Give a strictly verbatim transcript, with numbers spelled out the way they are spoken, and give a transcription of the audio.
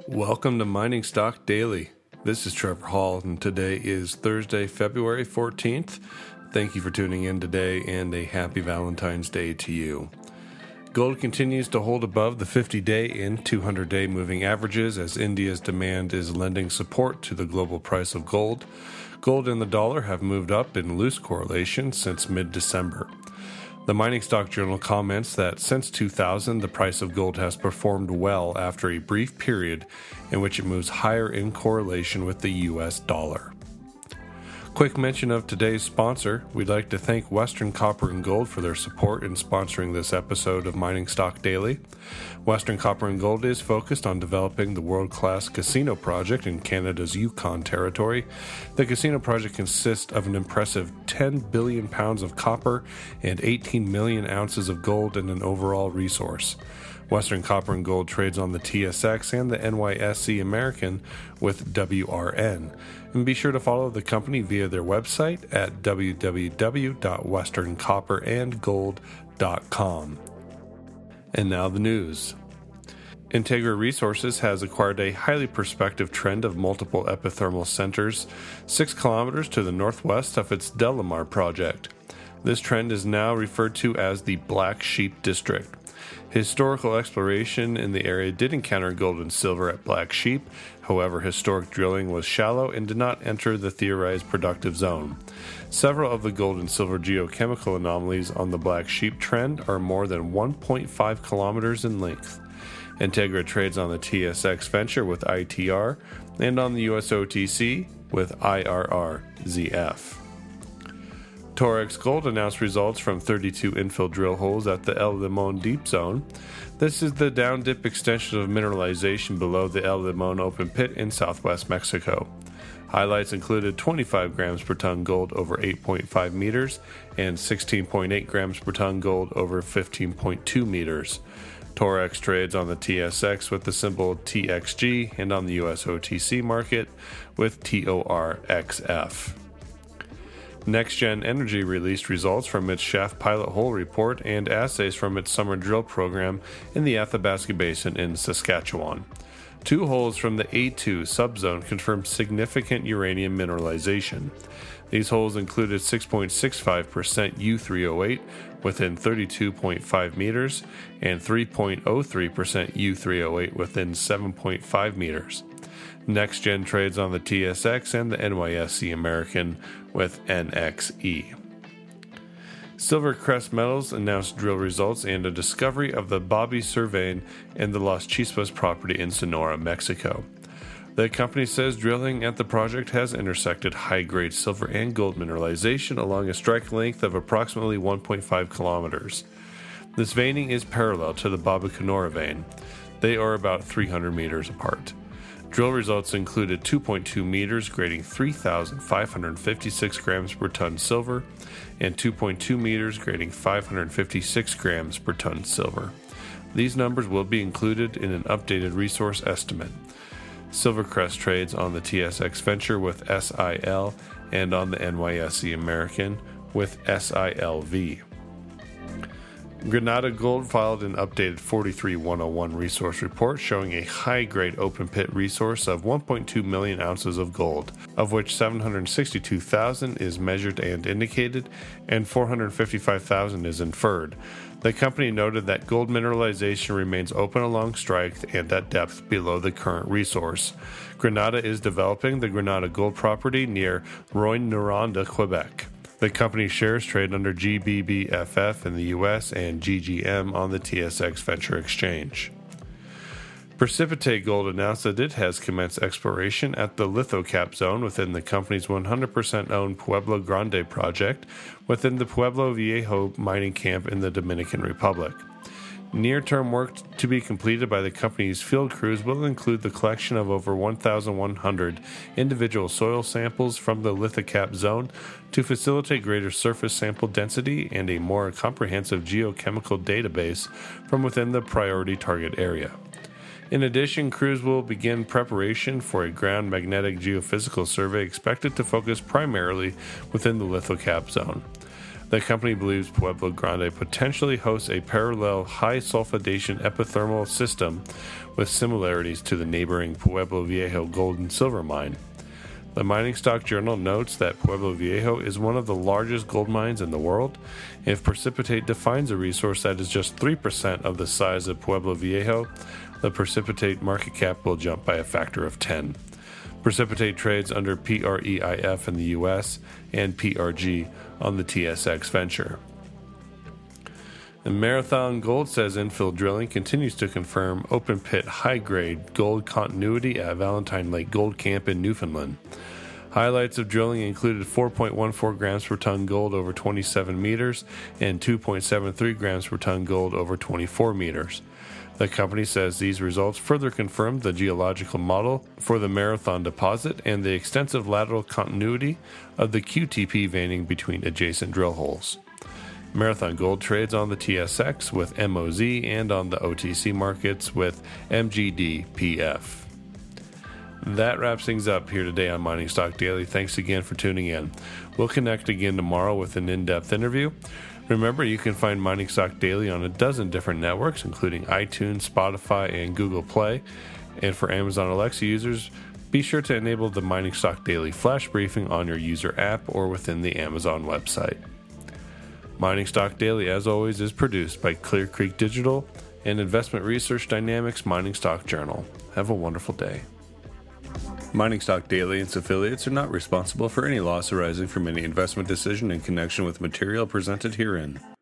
Welcome to Mining Stock Daily. This is Trevor Hall, and today is Thursday, February fourteenth. Thank you for tuning in today, and a happy Valentine's Day to you. Gold continues to hold above the fifty-day and two hundred day moving averages as India's demand is lending support to the global price of gold. Gold and the dollar have moved up in loose correlation since mid-December. The Mining Stock Journal comments that since two thousand, the price of gold has performed well after a brief period in which it moves higher in correlation with the U S dollar. Quick mention of today's sponsor. We'd like to thank Western Copper and Gold for their support in sponsoring this episode of Mining Stock Daily. Western Copper and Gold is focused on developing the world-class casino project in Canada's Yukon territory. The casino project consists of an impressive ten billion pounds of copper and eighteen million ounces of gold in an overall resource. Western Copper and Gold trades on the T S X and the N Y S E American with W R N. And be sure to follow the company via their website at w w w dot western copper and gold dot com. And now the news. Integra Resources has acquired a highly prospective trend of multiple epithermal centers six kilometers to the northwest of its Delamar project. This trend is now referred to as the Black Sheep District. Historical exploration in the area did encounter gold and silver at Black Sheep. However, historic drilling was shallow and did not enter the theorized productive zone. Several of the gold and silver geochemical anomalies on the Black Sheep trend are more than one point five kilometers in length. Integra trades on the T S X Venture with I T R and on the U S O T C with I R R Z F. Torex Gold announced results from thirty-two infill drill holes at the El Limon Deep Zone. This is the down-dip extension of mineralization below the El Limon open pit in southwest Mexico. Highlights included twenty-five grams per ton gold over eight point five meters and sixteen point eight grams per ton gold over fifteen point two meters. Torex trades on the T S X with the symbol T X G and on the U S O T C market with T O R X F. NextGen Energy released results from its shaft pilot hole report and assays from its summer drill program in the Athabasca Basin in Saskatchewan. Two holes from the A two subzone confirmed significant uranium mineralization. These holes included six point six five percent U three oh eight within thirty-two point five meters and three point oh three percent U three oh eight within seven point five meters. NextGen trades on the T S X and the N Y S E American with N X E. Silvercrest Metals announced drill results and a discovery of the Bobby Cervane and the Las Chispas property in Sonora, Mexico. The company says drilling at the project has intersected high-grade silver and gold mineralization along a strike length of approximately one point five kilometers. This veining is parallel to the Babicanora vein. They are about three hundred meters apart. Drill results included two point two meters grading three thousand five hundred fifty-six grams per ton silver and two point two meters grading five hundred fifty-six grams per ton silver. These numbers will be included in an updated resource estimate. Silvercrest trades on the T S X Venture with S I L and on the N Y S E American with S I L V. Granada Gold filed an updated forty-three one oh one resource report showing a high-grade open-pit resource of one point two million ounces of gold, of which seven hundred sixty-two thousand is measured and indicated, and four hundred fifty-five thousand is inferred. The company noted that gold mineralization remains open along strike and at depth below the current resource. Granada is developing the Granada Gold property near Rouyn-Noranda, Quebec. The company's shares trade under G B B F F in the U S and G G M on the T S X Venture Exchange. Precipitate Gold announced that it has commenced exploration at the Lithocap zone within the company's one hundred percent owned Pueblo Grande project within the Pueblo Viejo mining camp in the Dominican Republic. Near-term work to be completed by the company's field crews will include the collection of over one thousand one hundred individual soil samples from the Lithocap zone to facilitate greater surface sample density and a more comprehensive geochemical database from within the priority target area. In addition, crews will begin preparation for a ground magnetic geophysical survey expected to focus primarily within the Lithocap zone. The company believes Pueblo Grande potentially hosts a parallel high sulfidation epithermal system with similarities to the neighboring Pueblo Viejo gold and silver mine. The Mining Stock Journal notes that Pueblo Viejo is one of the largest gold mines in the world. If Precipitate defines a resource that is just three percent of the size of Pueblo Viejo, the Precipitate market cap will jump by a factor of ten. Precipitate trades under P R E I F in the U S and P R G on the T S X Venture. And Marathon Gold says infill drilling continues to confirm open-pit high-grade gold continuity at Valentine Lake Gold Camp in Newfoundland. Highlights of drilling included four point one four grams per ton gold over twenty-seven meters and two point seven three grams per ton gold over twenty-four meters. The company says these results further confirm the geological model for the Marathon deposit and the extensive lateral continuity of the Q T P veining between adjacent drill holes. Marathon Gold trades on the T S X with M O Z and on the O T C markets with M G D P F. That wraps things up here today on Mining Stock Daily. Thanks again for tuning in. We'll connect again tomorrow with an in-depth interview. Remember, you can find Mining Stock Daily on a dozen different networks, including iTunes, Spotify, and Google Play. And for Amazon Alexa users, be sure to enable the Mining Stock Daily flash briefing on your user app or within the Amazon website. Mining Stock Daily, as always, is produced by Clear Creek Digital and Investment Research Dynamics Mining Stock Journal. Have a wonderful day. Mining Stock Daily and its affiliates are not responsible for any loss arising from any investment decision in connection with material presented herein.